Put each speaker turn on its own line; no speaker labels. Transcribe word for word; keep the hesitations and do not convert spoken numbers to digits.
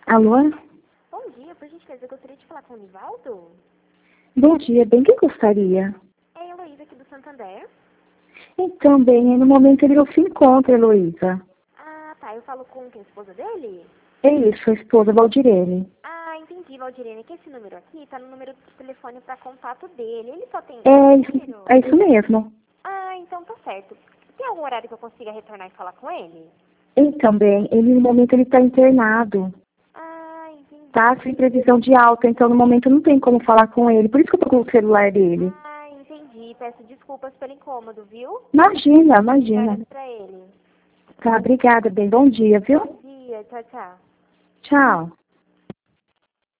Alô?
Bom dia, por gentileza, eu gostaria de falar com o Nivaldo.
Bom dia, bem, quem gostaria?
É a Heloísa aqui do Santander.
Então, bem, no momento ele não se encontra, Heloísa.
Ah, tá, eu falo com quem? A esposa dele?
É isso, sua esposa, Valdirene.
Ah, entendi, Valdirene, que esse número aqui tá no número de telefone para contato dele. Ele só tem
É
esse
isso,
número?
é isso mesmo.
Ah, então tá certo. Tem algum horário que eu consiga retornar e falar com ele?
Então, bem, ele no momento ele está internado,
Ah, entendi.
tá? Sem previsão de alta, então no momento não tem como falar com ele. Por isso que eu tô com o celular dele.
Ah, entendi. Peço desculpas pelo incômodo, viu?
Imagina, imagina.
Melhoras pra ele.
Tá, obrigada, bem, bom dia, viu?
Bom dia, tchau, tchau.
Tchau.